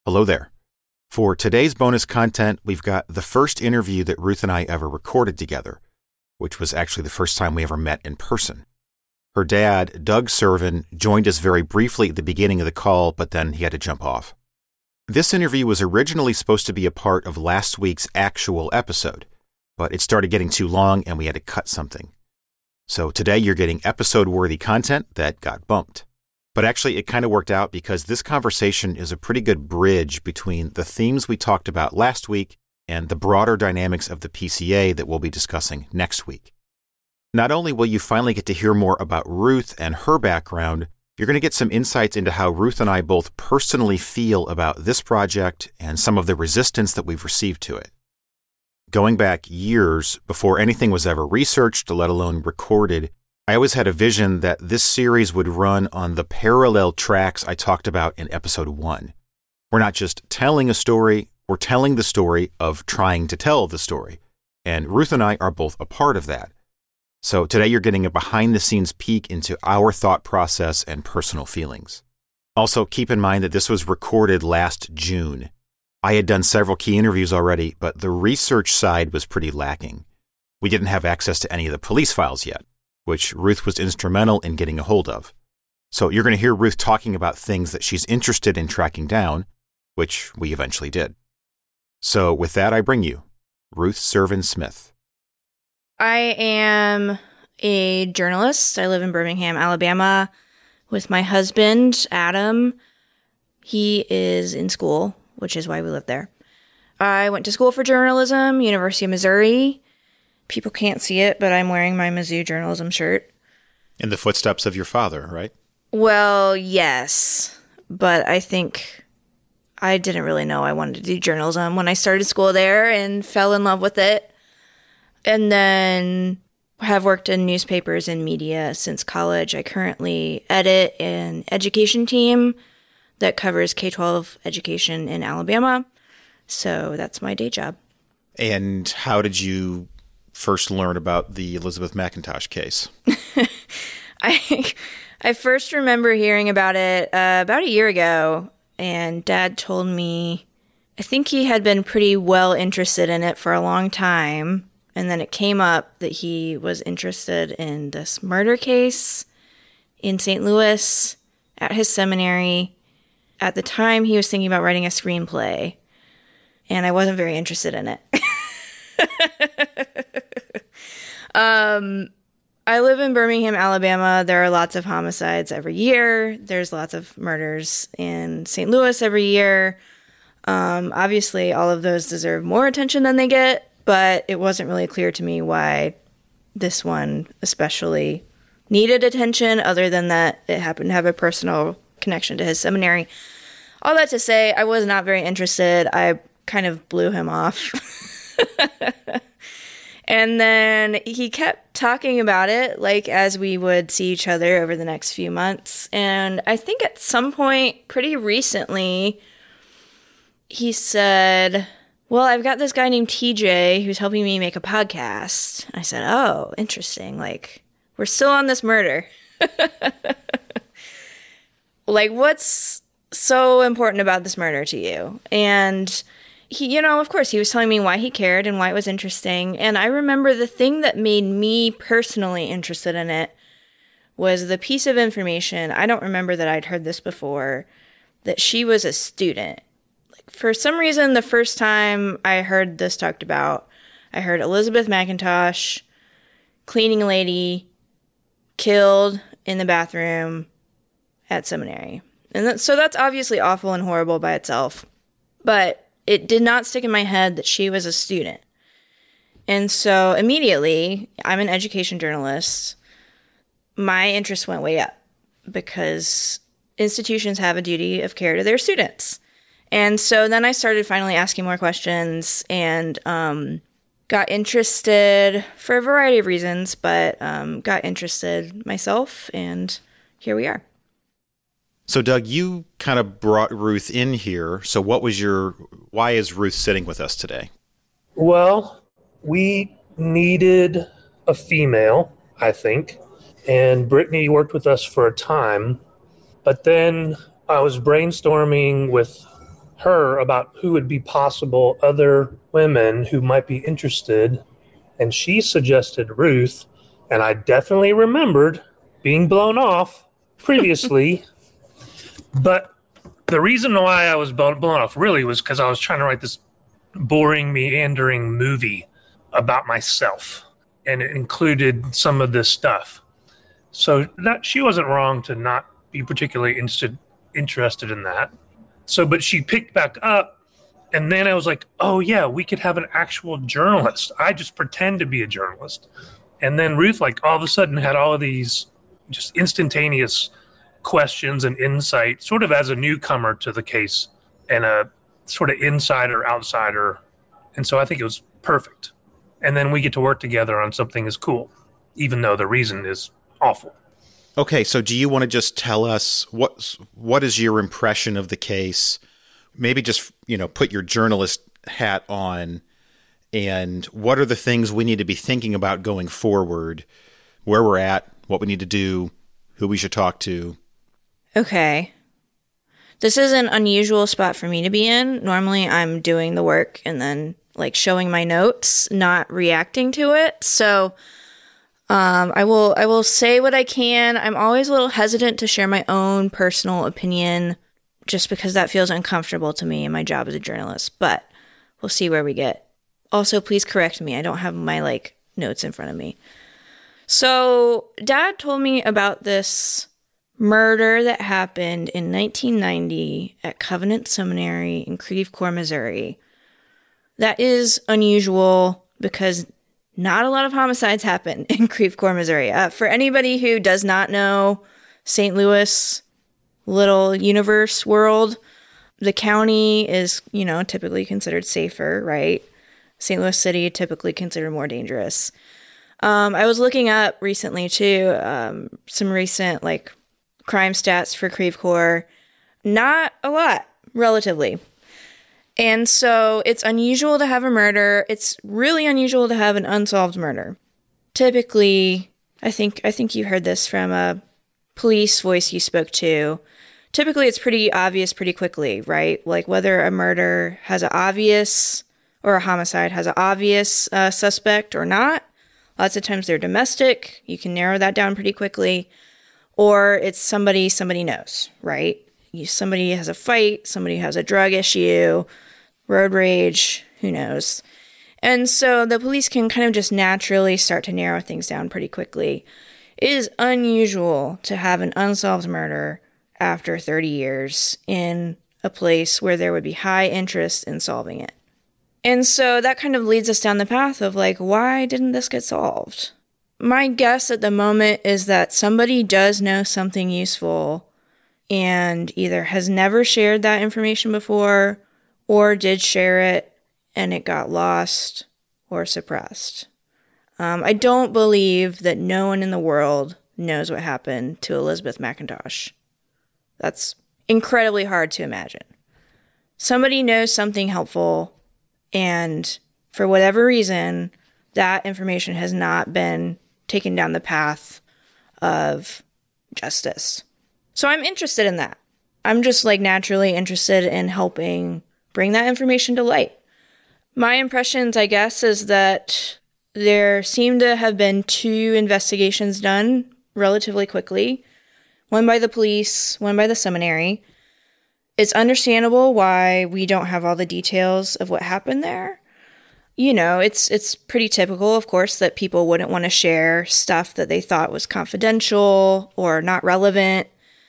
Hello there. For today's bonus content, we've got the first interview that Ruth and I ever recorded together, which was actually the first time we ever met in person. Her dad, Doug Servin, joined us very briefly at the beginning of the call, but then he had to jump off. This interview was originally supposed to be a part of last week's actual episode, but it started getting too long and we had to cut something. So today you're getting episode-worthy content that got bumped. But actually, it kind of worked out because this conversation is a pretty good bridge between the themes we talked about last week and the broader dynamics of the PCA that we'll be discussing next week. Not only will you finally get to hear more about Ruth and her background, you're going to get some insights into how Ruth and I both personally feel about this project and some of the resistance that we've received to it. Going back years before anything was ever researched, let alone recorded, I always had a vision that this series would run on the parallel tracks I talked about in episode 1. We're not just telling a story, we're telling the story of trying to tell the story. And Ruth and I are both a part of that. So today you're getting a behind-the-scenes peek into our thought process and personal feelings. Also, keep in mind that this was recorded last June. I had done several key interviews already, but the research side was pretty lacking. We didn't have access to any of the police files yet, which Ruth was instrumental in getting a hold of. So you're going to hear Ruth talking about things that she's interested in tracking down, which we eventually did. So with that, I bring you Ruth Servin Smith. I am a journalist. I live in Birmingham, Alabama, with my husband, Adam. He is in school, which is why we live there. I went to school for journalism, University of Missouri. People can't see it, but I'm wearing my Mizzou journalism shirt. In the footsteps of your father, right? Well, yes. But I think I didn't really know I wanted to do journalism when I started school there and fell in love with it. And then have worked in newspapers and media since college. I currently edit an education team that covers K-12 education in Alabama. So that's my day job. And how did you first learn about the Elizabeth McIntosh case? I first remember hearing about it about a year ago, and Dad told me, I think he had been pretty well interested in it for a long time, and then it came up that he was interested in this murder case in St. Louis at his seminary. At the time, he was thinking about writing a screenplay, and I wasn't very interested in it. I live in Birmingham, Alabama. There are lots of homicides every year. There's lots of murders in St. Louis every year. Obviously, all of those deserve more attention than they get, but it wasn't really clear to me why this one especially needed attention, other than that it happened to have a personal connection to his seminary. All that to say, I was not very interested. I kind of blew him off. And then he kept talking about it, like as we would see each other over the next few months. And I think at some point, pretty recently, he said, well, I've got this guy named TJ who's helping me make a podcast. I said, oh, interesting. Like, we're still on this murder. Like, what's so important about this murder to you? And he, of course, he was telling me why he cared and why it was interesting. And I remember the thing that made me personally interested in it was the piece of information. I don't remember that I'd heard this before, that she was a student. Like, for some reason, the first time I heard this talked about, I heard Elizabeth McIntosh, cleaning lady, killed in the bathroom at seminary. And so that's obviously awful and horrible by itself. But it did not stick in my head that she was a student. And so immediately, I'm an education journalist. My interest went way up because institutions have a duty of care to their students. And so then I started finally asking more questions and got interested for a variety of reasons, but got interested myself, and here we are. So, Doug, you kind of brought Ruth in here. So why is Ruth sitting with us today? Well, we needed a female, I think, and Brittany worked with us for a time, but then I was brainstorming with her about who would be possible other women who might be interested, and she suggested Ruth, and I definitely remembered being blown off previously. But the reason why I was blown off really was because I was trying to write this boring, meandering movie about myself, and it included some of this stuff. So that she wasn't wrong to not be particularly interested in that. So, but she picked back up, and then I was like, oh yeah, we could have an actual journalist. I just pretend to be a journalist. And then Ruth, like, all of a sudden had all of these just instantaneous questions and insight, sort of as a newcomer to the case and a sort of insider, outsider. And so I think it was perfect. And then we get to work together on something as cool, even though the reason is awful. Okay, so do you want to just tell us what is your impression of the case? Maybe just, put your journalist hat on, and what are the things we need to be thinking about going forward, where we're at, what we need to do, who we should talk to. Okay. This is an unusual spot for me to be in. Normally I'm doing the work and then showing my notes, not reacting to it. So I will say what I can. I'm always a little hesitant to share my own personal opinion just because that feels uncomfortable to me in my job as a journalist, but we'll see where we get. Also, please correct me. I don't have my notes in front of me. So Dad told me about this murder that happened in 1990 at Covenant Seminary in Creve Coeur, Missouri. That is unusual because not a lot of homicides happen in Creve Coeur, Missouri. For anybody who does not know St. Louis, little universe world, the county is, typically considered safer, right? St. Louis City typically considered more dangerous. I was looking up recently too, some recent crime stats for Creve Coeur. Not a lot, relatively. And so it's unusual to have a murder. It's really unusual to have an unsolved murder. Typically, I think you heard this from a police voice you spoke to. Typically, it's pretty obvious pretty quickly, right? Whether a murder has an obvious or a homicide has an obvious suspect or not. Lots of times they're domestic. You can narrow that down pretty quickly. Or it's somebody knows, right? Somebody has a fight, somebody has a drug issue, road rage, who knows? And so the police can kind of just naturally start to narrow things down pretty quickly. It is unusual to have an unsolved murder after 30 years in a place where there would be high interest in solving it. And so that kind of leads us down the path of why didn't this get solved? My guess at the moment is that somebody does know something useful and either has never shared that information before or did share it and it got lost or suppressed. I don't believe that no one in the world knows what happened to Elizabeth McIntosh. That's incredibly hard to imagine. Somebody knows something helpful, and for whatever reason, that information has not been taken down the path of justice. So I'm interested in that. I'm just naturally interested in helping bring that information to light. My impressions, I guess, is that there seem to have been 2 investigations done relatively quickly. One by the police, one by the seminary. It's understandable why we don't have all the details of what happened there. It's pretty typical, of course, that people wouldn't want to share stuff that they thought was confidential or not relevant.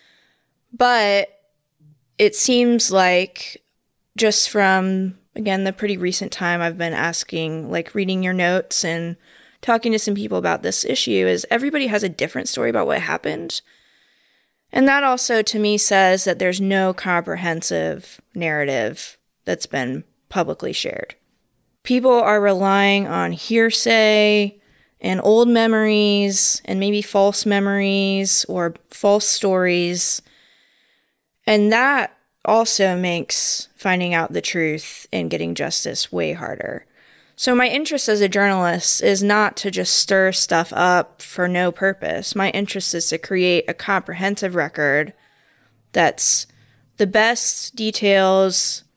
But it seems like just from, again, the pretty recent time I've been asking, reading your notes and talking to some people about this issue, is everybody has a different story about what happened. And that also, to me, says that there's no comprehensive narrative that's been publicly shared. People are relying on hearsay and old memories and maybe false memories or false stories. And that also makes finding out the truth and getting justice way harder. So my interest as a journalist is not to just stir stuff up for no purpose. My interest is to create a comprehensive record that's the best details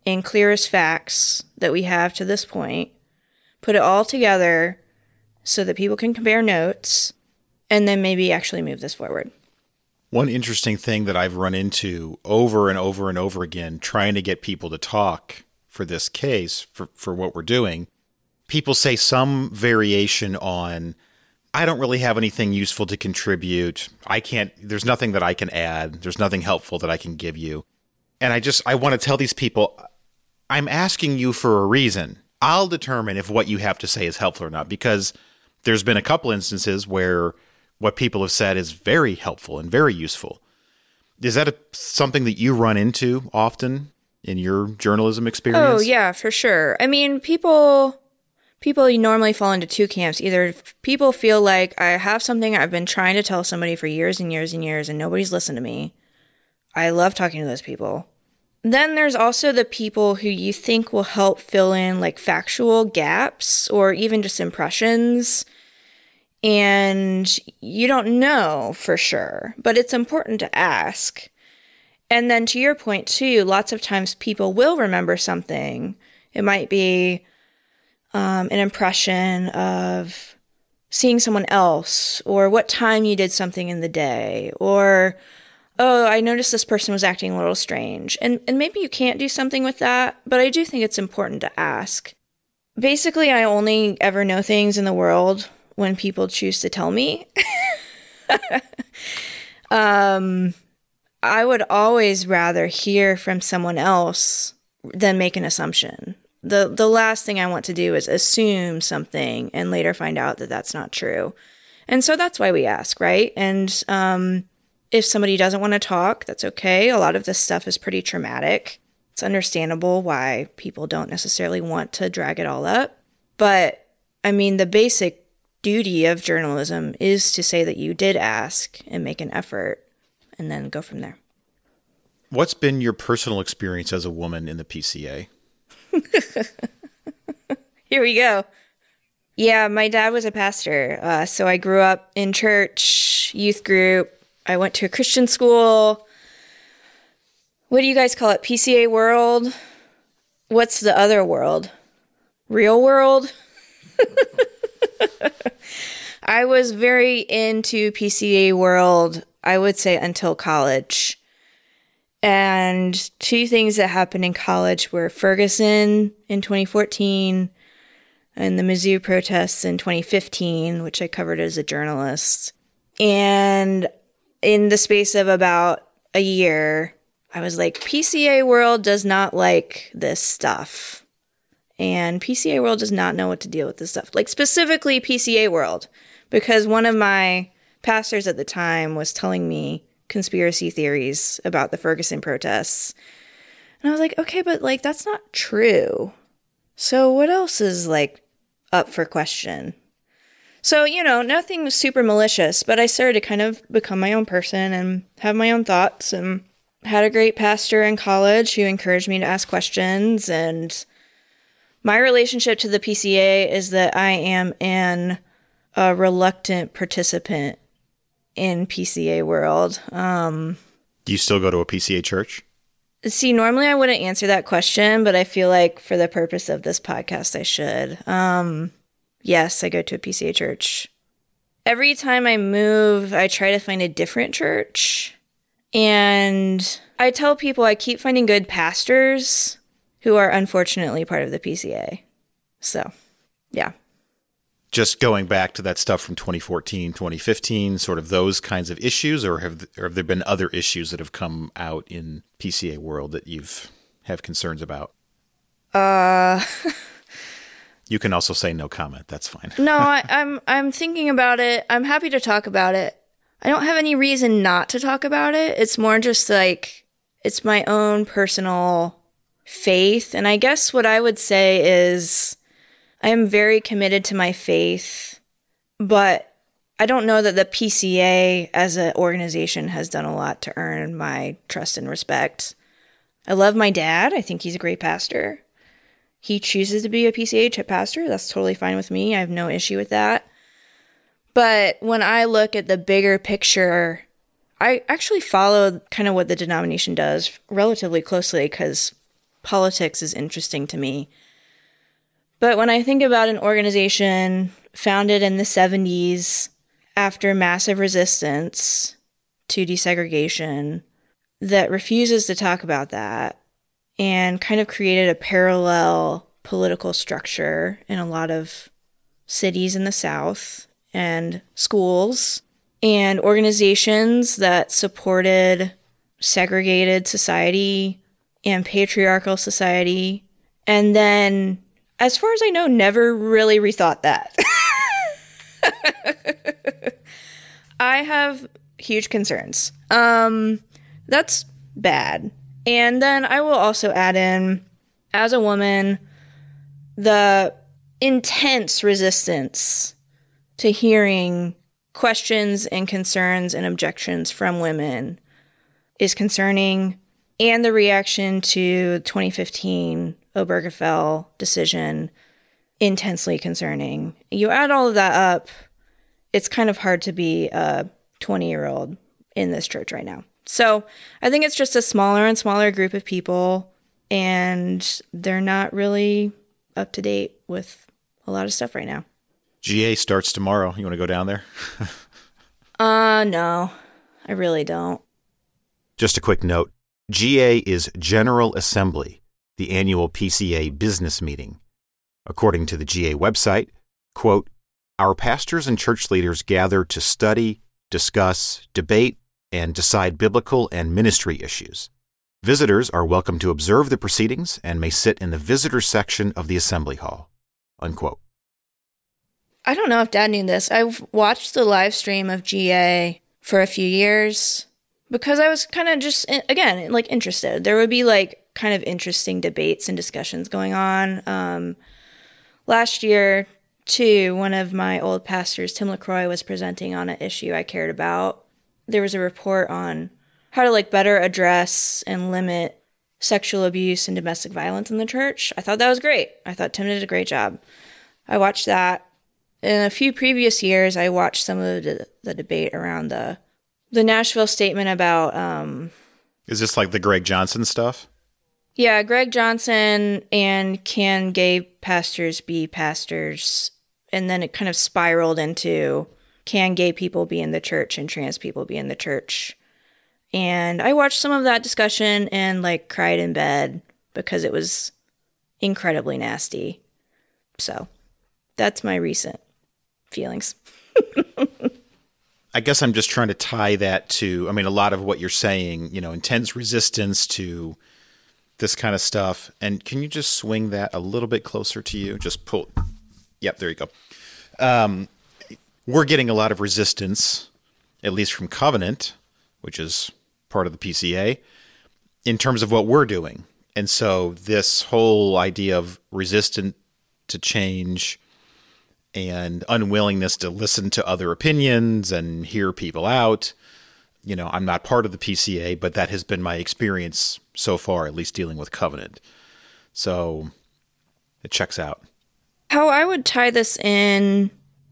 and clearest facts that we have to this point, put it all together so that people can compare notes, and then maybe actually move this forward. One interesting thing that I've run into over and over and over again, trying to get people to talk for this case, for what we're doing, people say some variation on, I don't really have anything useful to contribute. There's nothing that I can add. There's nothing helpful that I can give you. And I want to tell these people, I'm asking you for a reason. I'll determine if what you have to say is helpful or not, because there's been a couple instances where what people have said is very helpful and very useful. Is that something that you run into often in your journalism experience? Oh, yeah, for sure. I mean, people normally fall into two camps. Either people feel like I have something I've been trying to tell somebody for years and years and years, and nobody's listened to me. I love talking to those people. Then there's also the people who you think will help fill in like factual gaps or even just impressions. And you don't know for sure, but it's important to ask. And then to your point too, lots of times people will remember something. It might be an impression of seeing someone else, or what time you did something in the day, or, oh, I noticed this person was acting a little strange. And maybe you can't do something with that, but I do think it's important to ask. Basically, I only ever know things in the world when people choose to tell me. I would always rather hear from someone else than make an assumption. The last thing I want to do is assume something and later find out that that's not true. And so that's why we ask, right? And if somebody doesn't want to talk, that's okay. A lot of this stuff is pretty traumatic. It's understandable why people don't necessarily want to drag it all up. But, I mean, the basic duty of journalism is to say that you did ask and make an effort and then go from there. What's been your personal experience as a woman in the PCA? Here we go. Yeah, my dad was a pastor. So I grew up in church, youth group. I went to a Christian school. What do you guys call it? PCA world? What's the other world? Real world? I was very into PCA world, I would say, until college. And two things that happened in college were Ferguson in 2014 and the Mizzou protests in 2015, which I covered as a journalist. And in the space of about a year, I was like, PCA world does not like this stuff. And PCA world does not know what to deal with this stuff. Like specifically PCA world, because one of my pastors at the time was telling me conspiracy theories about the Ferguson protests. And I was like, okay, but like, that's not true. So what else is like up for question? So, you know, nothing super malicious, but I started to kind of become my own person and have my own thoughts, and had a great pastor in college who encouraged me to ask questions. And my relationship to the PCA is that I am a reluctant participant in PCA world. Do you still go to a PCA church? See, normally I wouldn't answer that question, but I feel like for the purpose of this podcast, I should. Yes, I go to a PCA church. Every time I move, I try to find a different church. And I tell people I keep finding good pastors who are unfortunately part of the PCA. So, yeah. Just going back to that stuff from 2014, 2015, sort of those kinds of issues, or have there been other issues that have come out in PCA world that have concerns about? You can also say no comment. That's fine. No, I'm thinking about it. I'm happy to talk about it. I don't have any reason not to talk about it. It's more just like, it's my own personal faith. And I guess what I would say is, I am very committed to my faith, but I don't know that the PCA as an organization has done a lot to earn my trust and respect. I love my dad. I think he's a great pastor. He chooses to be a PCA pastor. That's totally fine with me. I have no issue with that. But when I look at the bigger picture, I actually follow kind of what the denomination does relatively closely, because politics is interesting to me. But when I think about an organization founded in the 70s after massive resistance to desegregation that refuses to talk about that and kind of created a parallel political structure in a lot of cities in the South and schools and organizations that supported segregated society and patriarchal society. And then, as far as I know, never really rethought that. I have huge concerns. That's bad. And then I will also add in, as a woman, the intense resistance to hearing questions and concerns and objections from women is concerning, and the reaction to the 2015 Obergefell decision, intensely concerning. You add all of that up, it's kind of hard to be a 20-year-old in this church right now. So I think it's just a smaller and smaller group of people, and they're not really up to date with a lot of stuff right now. GA starts tomorrow. You want to go down there? No, I really don't. Just a quick note. GA is General Assembly, the annual PCA business meeting. According to the GA website, quote, "Our pastors and church leaders gather to study, discuss, debate, and decide biblical and ministry issues. Visitors are welcome to observe the proceedings and may sit in the visitor section of the assembly hall." Unquote. I don't know if Dad knew this. I've watched the live stream of GA for a few years because I was kind of just, again, like interested. There would be like kind of interesting debates and discussions going on. Last year, too, one of my old pastors, Tim LaCroix, was presenting on an issue I cared about. There was a report on how to like better address and limit sexual abuse and domestic violence in the church. I thought that was great. I thought Tim did a great job. I watched that. In a few previous years, I watched some of the debate around the Nashville statement about... Is this like the Greg Johnson stuff? Yeah, Greg Johnson and can gay pastors be pastors? And then it kind of spiraled into, can gay people be in the church and trans people be in the church? And I watched some of that discussion and like cried in bed because it was incredibly nasty. So that's my recent feelings. I guess I'm just trying to tie that to, I mean, a lot of what you're saying, you know, intense resistance to this kind of stuff. And can you just swing that a little bit closer to you? Just pull. Yep, there you go. We're getting a lot of resistance, at least from Covenant, which is part of the PCA, in terms of what we're doing. And so this whole idea of resistant to change and unwillingness to listen to other opinions and hear people out. You know, I'm not part of the PCA, but that has been my experience so far, at least dealing with Covenant. So it checks out. How I would tie this in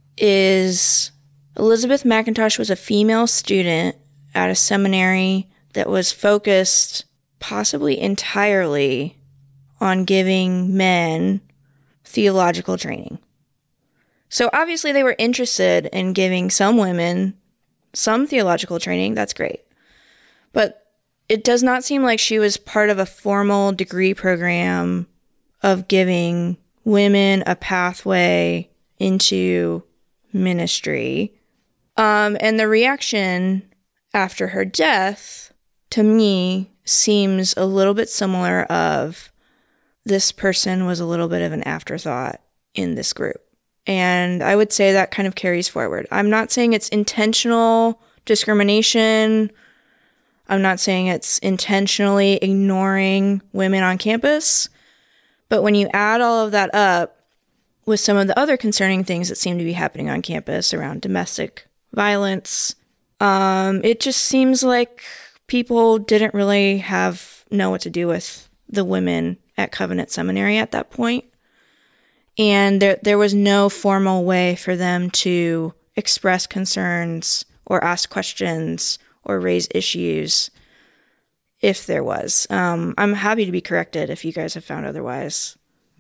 is Elizabeth McIntosh was a female student at a seminary that was focused possibly entirely on giving men theological training. So obviously they were interested in giving some women some theological training. That's great. But it does not seem like she was part of a formal degree program of giving women a pathway into ministry. And the reaction after her death, to me, seems a little bit similar of this person was a little bit of an afterthought in this group. And I would say that kind of carries forward. I'm not saying it's intentional discrimination. I'm not saying it's intentionally ignoring women on campus. But when you add all of that up with some of the other concerning things that seem to be happening on campus around domestic violence, it just seems like people didn't really know what to do with the women at Covenant Seminary at that point. And there was no formal way for them to express concerns or ask questions or raise issues. if there was. I'm happy to be corrected if you guys have found otherwise.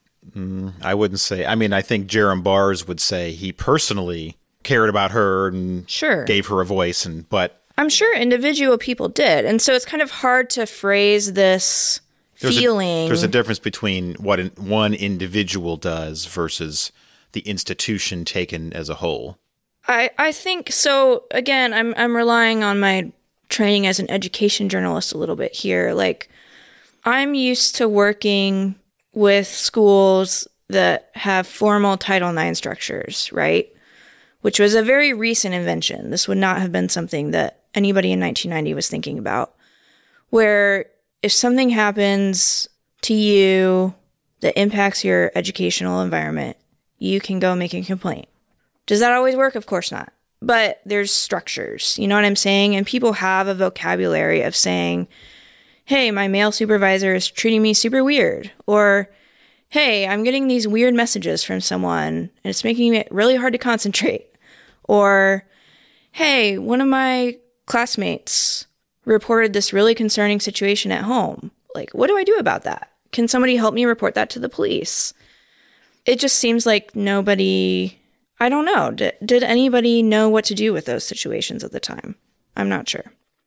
I wouldn't say. I mean, I think Jerram Barrs would say he personally cared about her and gave her a voice, but I'm sure individual people did. And so it's kind of hard to phrase this feeling. There's a difference between what one individual does versus the institution taken as a whole. I think so. Again, I'm relying on my training as an education journalist a little bit here. Like, I'm used to working with schools that have formal Title IX structures, right? Which was a very recent invention. This would not have been something that anybody in 1990 was thinking about. Where if something happens to you that impacts your educational environment, you can go make a complaint. Does that always work? Of course not. But there's structures, you know what I'm saying? And people have a vocabulary of saying, hey, my male supervisor is treating me super weird. Or, hey, I'm getting these weird messages from someone and it's making it really hard to concentrate. Or, hey, one of my classmates reported this really concerning situation at home. Like, what do I do about that? Can somebody help me report that to the police? It just seems like nobody, I don't know. Did anybody know what to do with those situations at the time? I'm not sure.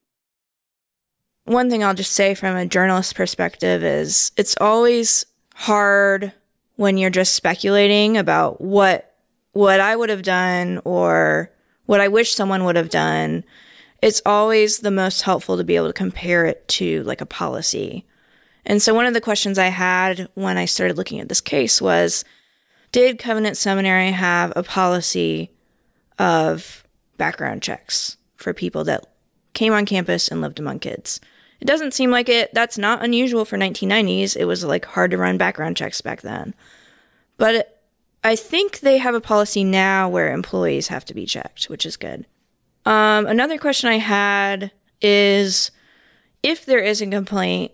One thing I'll just say from a journalist perspective is it's always hard when you're just speculating about what I would have done or what I wish someone would have done. It's always the most helpful to be able to compare it to like a policy. And so one of the questions I had when I started looking at this case was, did Covenant Seminary have a policy of background checks for people that came on campus and lived among kids? It doesn't seem like it. That's not unusual for 1990s. It was like hard to run background checks back then. But I think they have a policy now where employees have to be checked, which is good. Another question I had is, if there is a complaint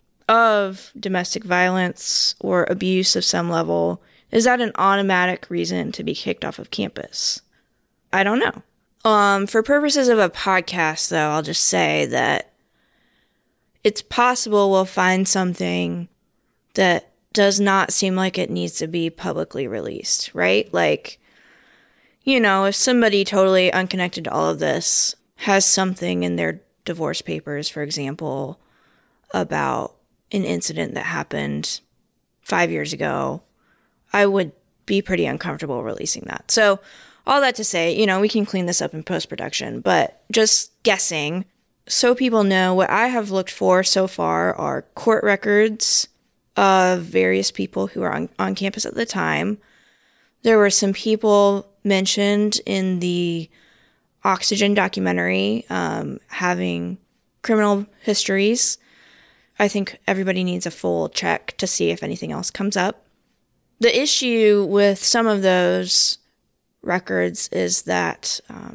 of domestic violence or abuse of some level, is that an automatic reason to be kicked off of campus? I don't know. For purposes of a podcast, though, I'll just say that it's possible we'll find something that does not seem like it needs to be publicly released, right? Like, you know, if somebody totally unconnected to all of this has something in their divorce papers, for example, about an incident that happened 5 years ago, I would be pretty uncomfortable releasing that. So all that to say, you know, we can clean this up in post-production, but just guessing, so people know, what I have looked for so far are court records of various people who were on campus at the time. There were some people mentioned in the Oxygen documentary having criminal histories. I think everybody needs a full check to see if anything else comes up. The issue with some of those records is that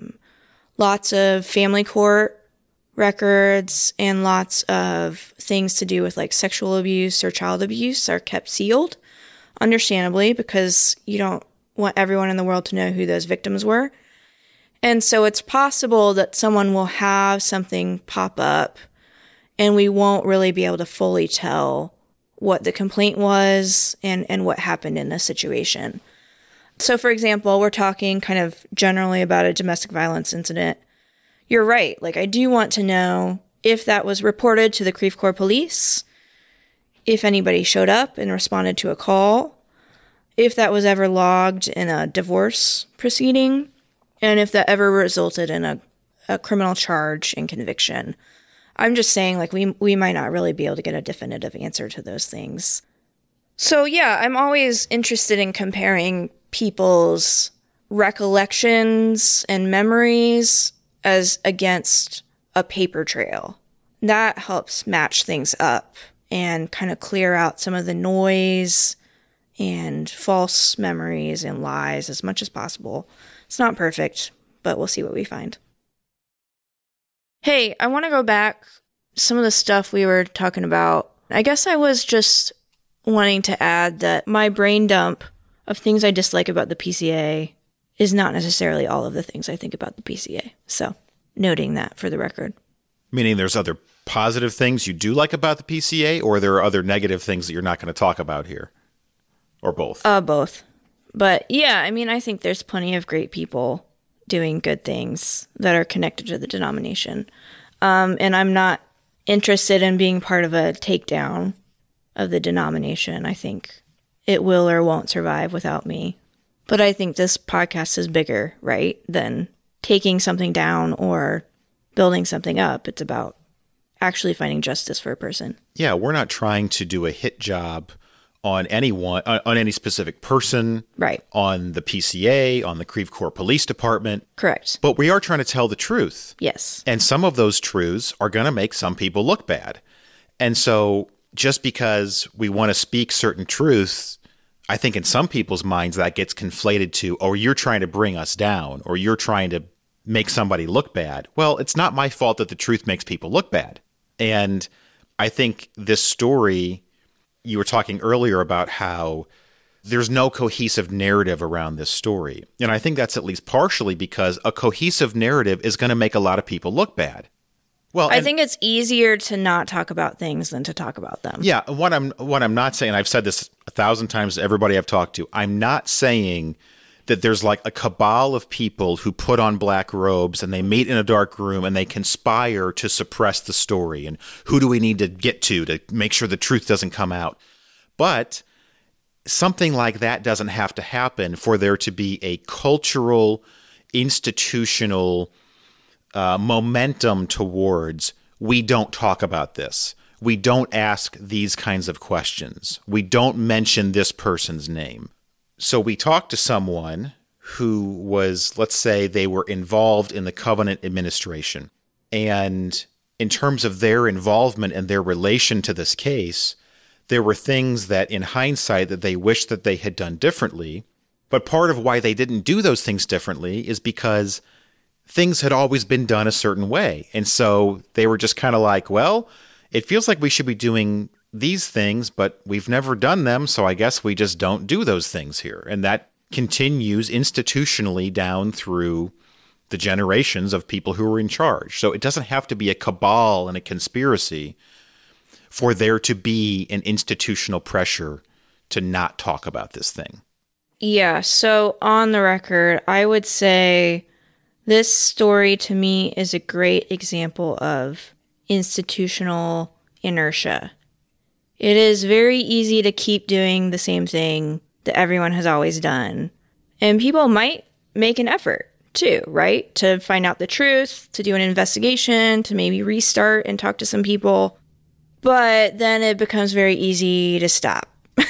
lots of family court records and lots of things to do with like sexual abuse or child abuse are kept sealed, understandably, because you don't want everyone in the world to know who those victims were. And so it's possible that someone will have something pop up and we won't really be able to fully tell what the complaint was and what happened in this situation. So, for example, we're talking kind of generally about a domestic violence incident. You're right. Like, I do want to know if that was reported to the Creve Coeur police, if anybody showed up and responded to a call, if that was ever logged in a divorce proceeding, and if that ever resulted in a criminal charge and conviction. I'm just saying, like, we might not really be able to get a definitive answer to those things. So, yeah, I'm always interested in comparing people's recollections and memories as against a paper trail. That helps match things up and kind of clear out some of the noise and false memories and lies as much as possible. It's not perfect, but we'll see what we find. Hey, I want to go back some of the stuff we were talking about. I guess I was just wanting to add that my brain dump of things I dislike about the PCA is not necessarily all of the things I think about the PCA. So, noting that for the record. Meaning there's other positive things you do like about the PCA, or there are other negative things that you're not going to talk about here? Or both? Both. But yeah, I mean, I think there's plenty of great people doing good things that are connected to the denomination. And I'm not interested in being part of a takedown of the denomination. I think it will or won't survive without me. But I think this podcast is bigger, right, than taking something down or building something up. It's about actually finding justice for a person. Yeah, we're not trying to do a hit job on anyone, on any specific person, right? On the PCA, on the Creve Coeur Police Department. Correct. But we are trying to tell the truth. Yes. And some of those truths are going to make some people look bad. And so just because we want to speak certain truths, I think in some people's minds that gets conflated to, oh, you're trying to bring us down, or you're trying to make somebody look bad. Well, it's not my fault that the truth makes people look bad. And I think this story, you were talking earlier about how there's no cohesive narrative around this story. And I think that's at least partially because a cohesive narrative is going to make a lot of people look bad. Well, I think it's easier to not talk about things than to talk about them. Yeah, what I'm not saying, I've said this 1,000 times to everybody I've talked to, I'm not saying that there's like a cabal of people who put on black robes and they meet in a dark room and they conspire to suppress the story. And who do we need to get to make sure the truth doesn't come out? But something like that doesn't have to happen for there to be a cultural, institutional momentum towards, we don't talk about this. We don't ask these kinds of questions. We don't mention this person's name. So we talked to someone who was, let's say they were involved in the Covenant administration. And in terms of their involvement and their relation to this case, there were things that in hindsight that they wished that they had done differently. But part of why they didn't do those things differently is because things had always been done a certain way. And so they were just kind of like, well, it feels like we should be doing these things, but we've never done them, so I guess we just don't do those things here. And that continues institutionally down through the generations of people who are in charge. So it doesn't have to be a cabal and a conspiracy for there to be an institutional pressure to not talk about this thing. Yeah, so on the record, I would say this story to me is a great example of institutional inertia. It is very easy to keep doing the same thing that everyone has always done. And people might make an effort too, right? To find out the truth, to do an investigation, to maybe restart and talk to some people. But then it becomes very easy to stop.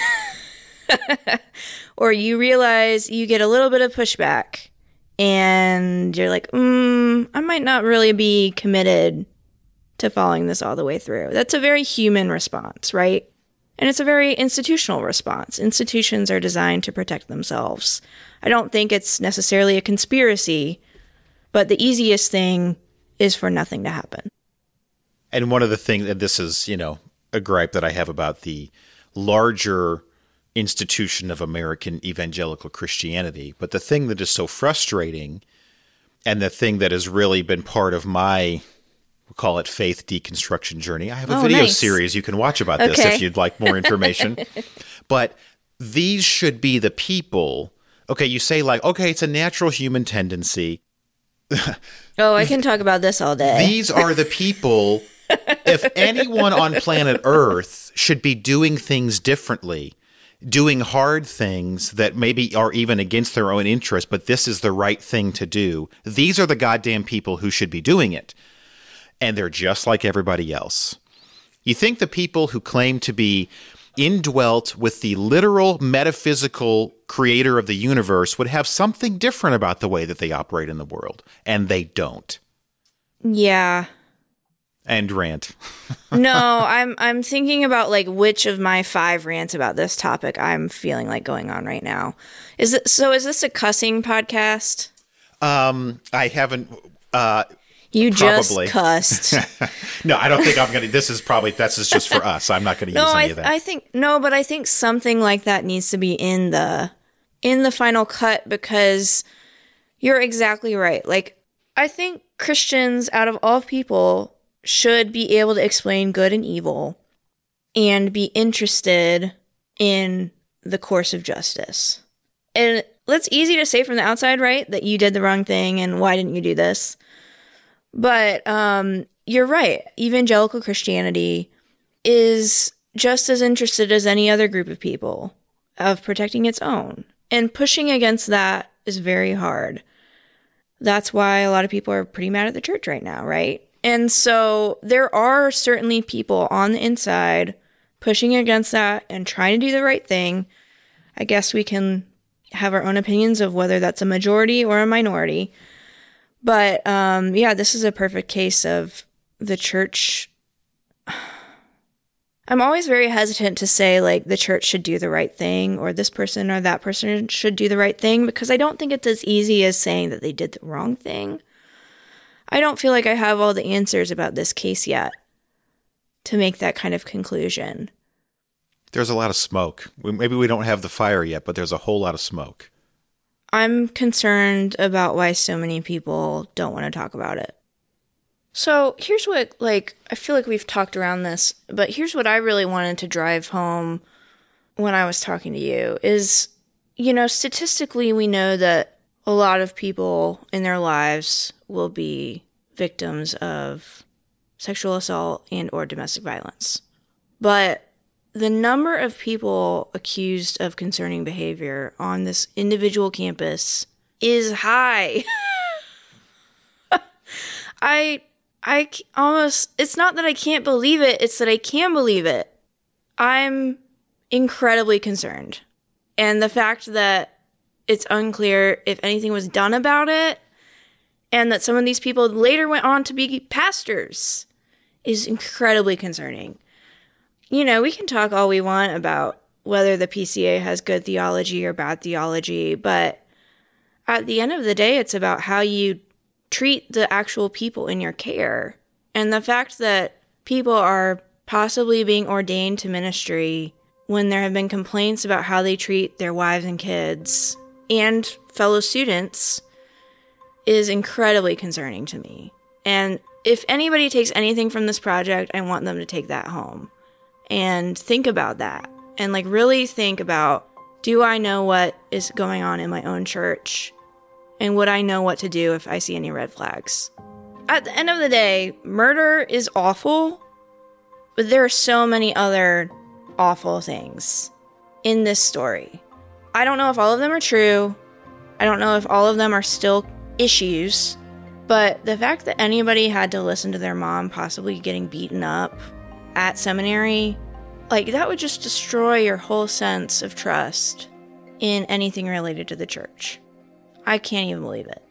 Or you realize you get a little bit of pushback and you're like, I might not really be committed to following this all the way through. That's a very human response, right? And it's a very institutional response. Institutions are designed to protect themselves. I don't think it's necessarily a conspiracy, but the easiest thing is for nothing to happen. And one of the things, and this is, a gripe that I have about the larger institution of American evangelical Christianity, but the thing that is so frustrating and the thing that has really been part of my, we'll call it faith deconstruction journey. I have a video series you can watch about this if you'd like more information. But these should be the people. Okay, you say it's a natural human tendency. I can talk about this all day. These are the people. If anyone on planet Earth should be doing things differently, doing hard things that maybe are even against their own interest, but this is the right thing to do, these are the goddamn people who should be doing it. And they're just like everybody else. You think the people who claim to be indwelt with the literal metaphysical creator of the universe would have something different about the way that they operate in the world, and they don't. Yeah. And rant. No, I'm thinking about which of my 5 rants about this topic I'm feeling like going on right now. Is this a cussing podcast? I haven't. You probably. Just cussed. No, I don't think I'm going to. This is just for us. I'm not going to use any of that. I think something like that needs to be in the final cut, because you're exactly right. I think Christians, out of all people, should be able to explain good and evil and be interested in the course of justice. And that's easy to say from the outside, right? That you did the wrong thing and why didn't you do this? But you're right. Evangelical Christianity is just as interested as any other group of people of protecting its own. And pushing against that is very hard. That's why a lot of people are pretty mad at the church right now, right? And so there are certainly people on the inside pushing against that and trying to do the right thing. I guess we can have our own opinions of whether that's a majority or a minority. But yeah, this is a perfect case of the church. I'm always very hesitant to say, like, the church should do the right thing or this person or that person should do the right thing, because I don't think it's as easy as saying that they did the wrong thing. I don't feel like I have all the answers about this case yet to make that kind of conclusion. There's a lot of smoke. Maybe we don't have the fire yet, but there's a whole lot of smoke. I'm concerned about why so many people don't want to talk about it. So here's what, I feel like we've talked around this, but here's what I really wanted to drive home when I was talking to you is, statistically, we know that a lot of people in their lives will be victims of sexual assault and or domestic violence. But the number of people accused of concerning behavior on this individual campus is high. It's not that I can't believe it, it's that I can believe it. I'm incredibly concerned. And the fact that it's unclear if anything was done about it, and that some of these people later went on to be pastors, is incredibly concerning. We can talk all we want about whether the PCA has good theology or bad theology, but at the end of the day, it's about how you treat the actual people in your care. And the fact that people are possibly being ordained to ministry when there have been complaints about how they treat their wives and kids and fellow students is incredibly concerning to me. And if anybody takes anything from this project, I want them to take that home and think about that. And really think about, do I know what is going on in my own church? And would I know what to do if I see any red flags? At the end of the day, murder is awful, but there are so many other awful things in this story. I don't know if all of them are true. I don't know if all of them are still issues. But the fact that anybody had to listen to their mom possibly getting beaten up at seminary, that would just destroy your whole sense of trust in anything related to the church. I can't even believe it.